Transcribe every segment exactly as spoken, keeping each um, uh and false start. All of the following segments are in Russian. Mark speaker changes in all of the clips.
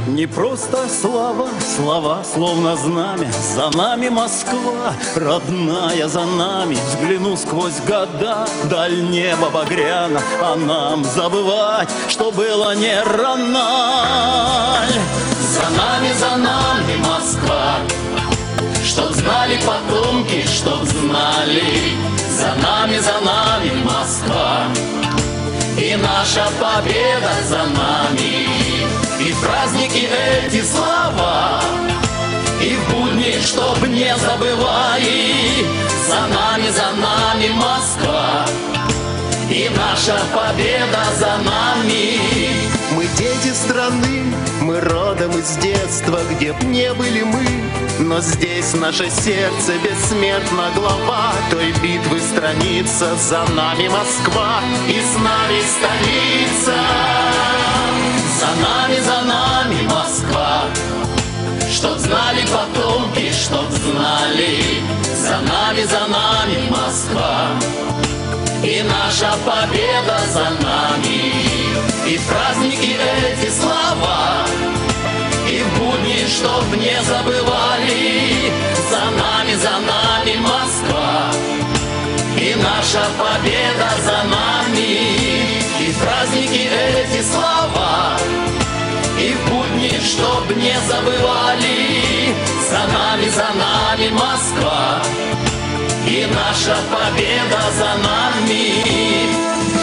Speaker 1: Не просто слова, слова словно знамя. За нами Москва, родная за нами. Взгляну сквозь года, даль неба багряна, а нам забывать, что было не рано. За нами, за нами Москва, чтоб знали потомки, чтоб знали. За нами, за нами Москва, и наша победа за нами. И в праздники эти слова, и в будни, чтоб не забывали. За нами, за нами Москва, и наша победа за нами.
Speaker 2: Мы дети страны, мы родом из детства, где б не были мы, но здесь наше сердце бессмертна глава той битвы страница. За нами Москва, и с нами столица.
Speaker 1: За нами, за нами Москва, чтоб знали потомки, чтоб знали. За нами, за нами Москва, и наша победа за нами. И в праздники эти слова, и в будни, чтоб не забывали. За нами, за нами Москва, и наша победа за нами. И в праздники эти слова, и в будни, чтоб не забывали. За нами, за нами Москва, и наша победа за нами.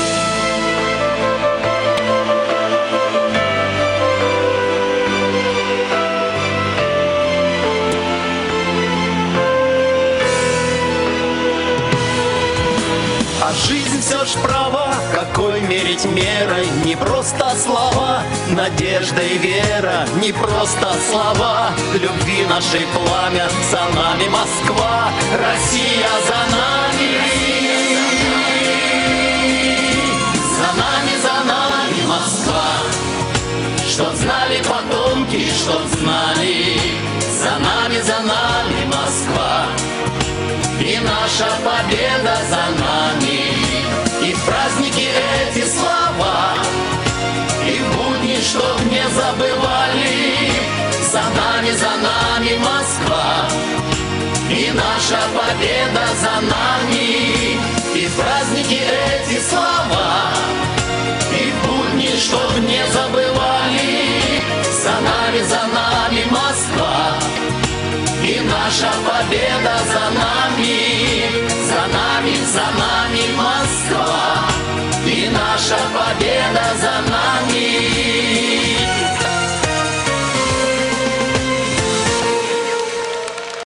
Speaker 2: А жизнь все ж права, какой мерить мерой? Не просто слова, надежда и вера. Не просто слова, любви нашей пламя. За нами Москва, Россия за нами.
Speaker 1: За нами, за нами Москва, чтоб знали потомки, чтоб знали. За нами, за нами Москва, и наша победа за нами. И в праздники эти слова, и в будни, чтоб не забывали. За нами, за нами Москва, и наша победа за нами. И в праздники эти слова, и в будни, чтоб не забывали. За нами, за нами Москва, и наша победа за нами. За нами, за нами Москва.